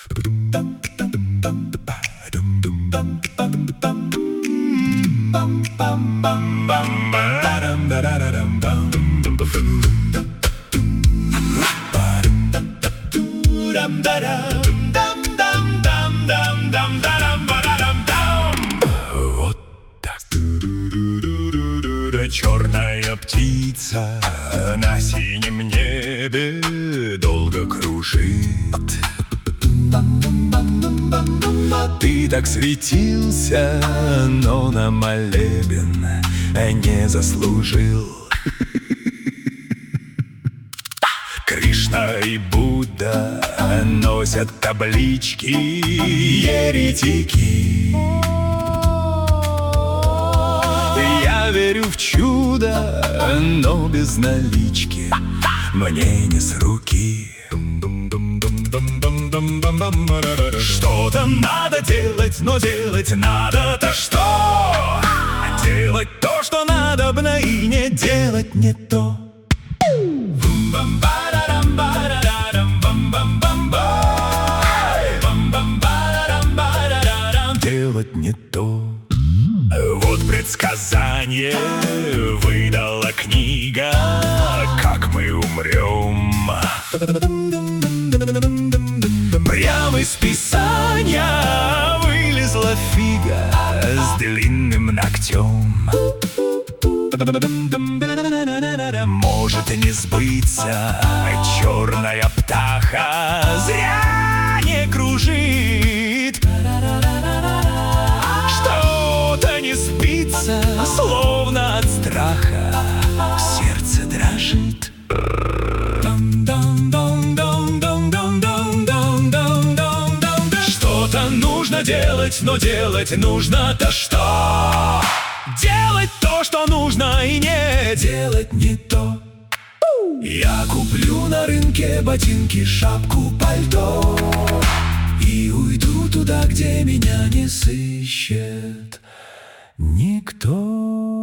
Вот так. Черная птица на синем небе долго кружит. Ты так светился, но на молебен не заслужил. Кришна и Будда носят таблички еретики. Я верю в чудо, но без налички мне не с руки. Что-то надо делать, но делать надо-то что? Делать то, что надобно, и не делать не то. Делать не то. Вот предсказание выдала книга, как мы умрем. Прямо из Писания вылезла фига с длинным ногтем. Может не сбыться, черная птаха зря не кружит. Что-то не спится, словно от страха сердце дрожит. Что-то нужно делать, но делать нужно-то что? Делать то, что нужно, и не делать не то. Я куплю на рынке ботинки, шапку, пальто и уйду туда, где меня не сыщет никто.